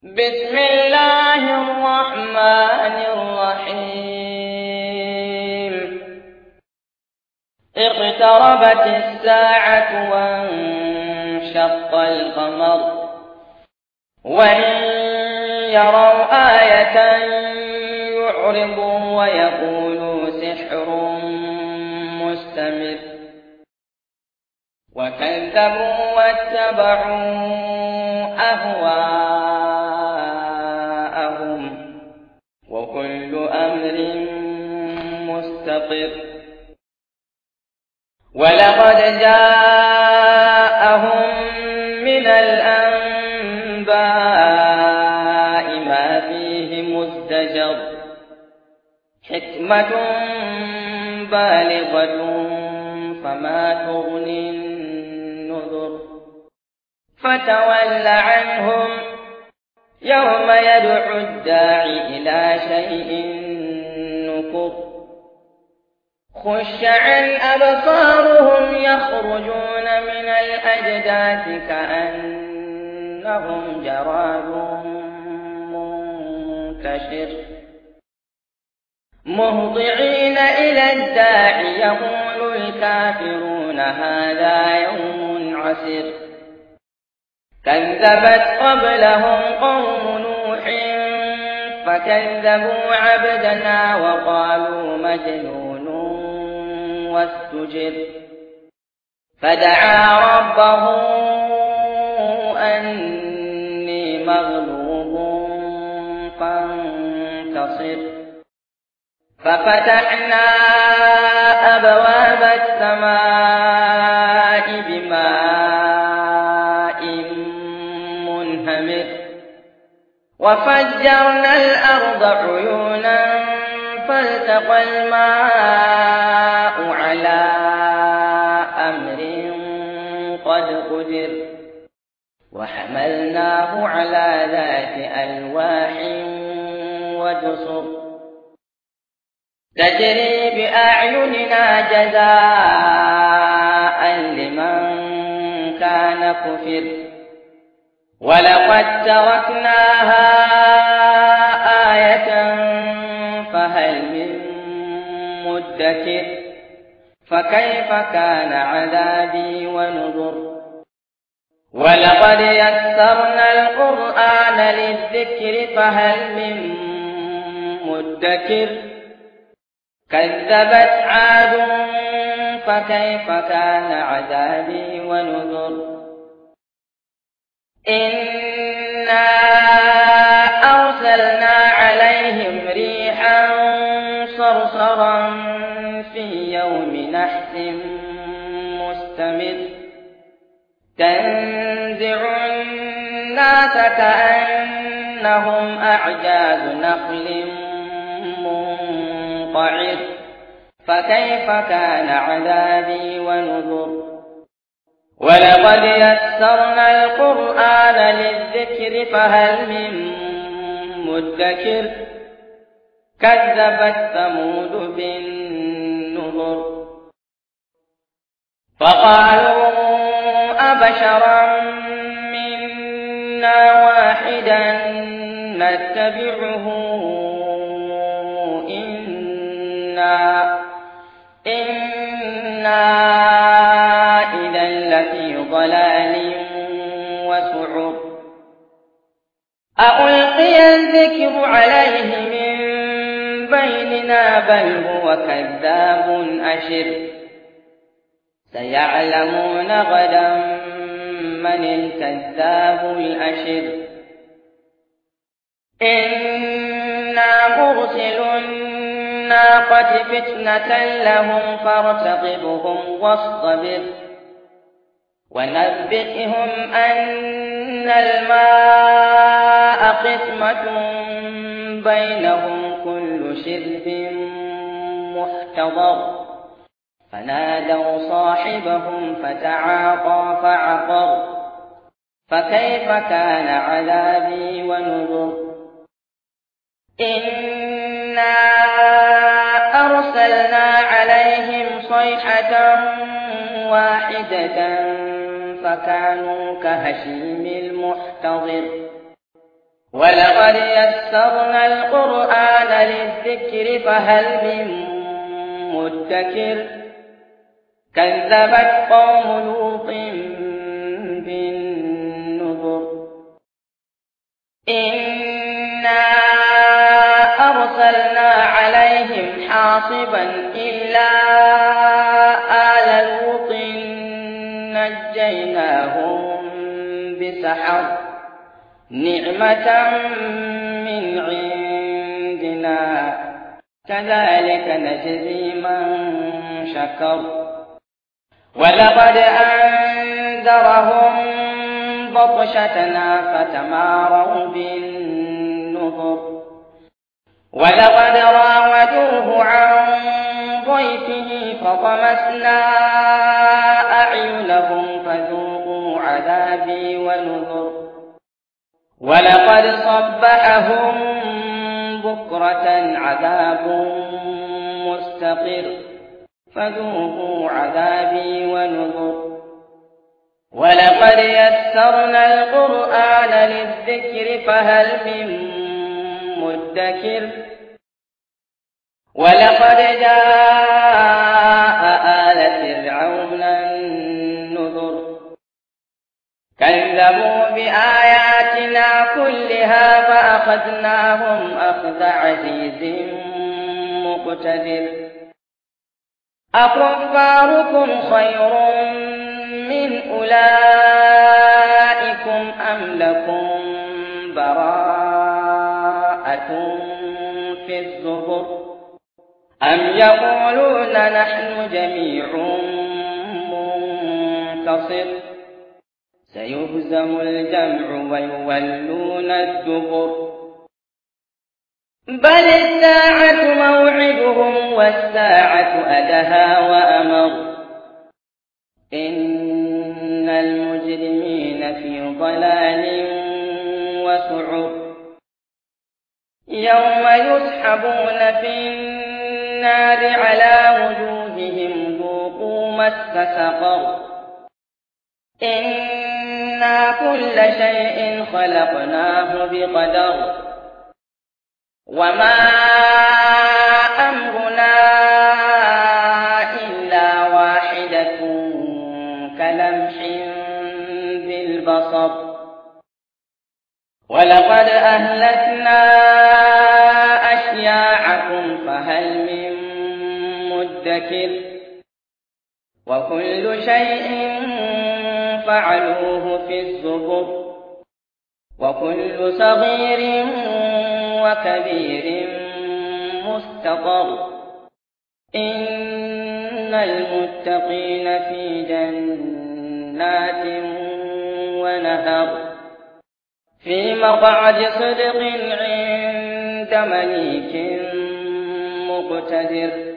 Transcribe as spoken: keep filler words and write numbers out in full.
بسم الله الرحمن الرحيم. اقتربت الساعة وانشق القمر وإن يروا آية يعرضوا ويقولوا سحر مستمر وكذبوا واتبعوا أهواءهم وكل أمر مستقر. ولقد جاءهم من الأنباء ما فيه مزدجر حكمة بالغة فما تغني النذر. فتول عنهم يوم يدعو الداعي إلى شيء نكر. خش عن أبصارهم يخرجون من الأجداث كأنهم جراد منتشر مهطعين إلى الداعي يقول الكافرون هذا يوم عسر. كذبت قبلهم قوم نوح فكذبوا عبدنا وقالوا مجنون واستجر. فدعا ربه أني مغلوب فانتصر. ففتحنا أبواب السماء بماء منهمر وفجرنا الأرض عيونا فالتقى الماء على أمر قد قدر. وحملناه على ذات ألواح ودسر تجري بأعيننا جزاء لمن كان كفر. ولقد تركناها آية فهل من مدكر. فكيف كان عذابي ونذر. ولقد يسرنا القرآن للذكر فهل من مدكر. كذبت عاد فكيف كان عذابي ونذر. إنا أرسلنا عليهم ريحا صرصرا في يوم نحس مستمر تنزع الناس كأنهم أعجاز نخل منقعر. فكيف كان عذابي ونذر. ولقد يسرنا القرآن للذكر فهل من مدكر. كذبت ثمود بالنذر فقالوا أبشرا منا واحدا نتبعه إنا إنا إذا لفي ضلال وسعر. ألقي الذكر عليه من بيننا بل هو كذاب أشر. سيعلمون غدا من الكذاب الأشر. إنا مرسل الناقة فتنة لهم فارتقبهم واصطبر. ونبئهم أن الماء قسمة بينهم كل شرب محتضر. فنادوا صاحبهم فتعاطى فعقر. فكيف كان عذابي ونذر. إنا أرسلنا عليهم صيحة واحدة فكانوا كهشيم المحتضر ولقد يسرنا القرآن للذكر فهل من مدكر كذبت قوم لوط بالنذر إنا أرسلنا عليهم حاصبا إلا آل لوط نجيناهم بسحر نعمة من عندنا كذلك نجزي من شكر ولقد أنذرهم بطشتنا فتماروا بالنذر ولقد راودوه عن ضيفه فطمسنا أعينهم فذوقوا عذابي ونذر ولقد صبحهم بكرة عذاب مستقر فذوقوا عذابي ونذر ولقد يسرنا القرآن للذكر فهل من مدكر ولقد جاء آل فرعون النذر كذبوا بآياتنا كلها فأخذناهم أخذ عزيز مقتدر أكفاركم خير من أولئكم أم لكم براءة في الزبر أم يقولون نحن جميع منتصر سيهزم الجمع ويولون الدبر بل الساعة موعدهم والساعة أدهى وأمر إن المجرمين في ضلال وسعر يوم يسحبون في النار على وجوههم ذوقوا مس سقر إنا كل شيء خلقناه بقدر وما أمرنا إلا واحدة كلمح بالبصر ولقد أهلكنا أشياعكم فهل من مدكر وكل شيء فعلوه في الزبر وكل صغير وكبير مستطر إن المتقين في جنات ونهر في مقعد صدق عند مليك مقتدر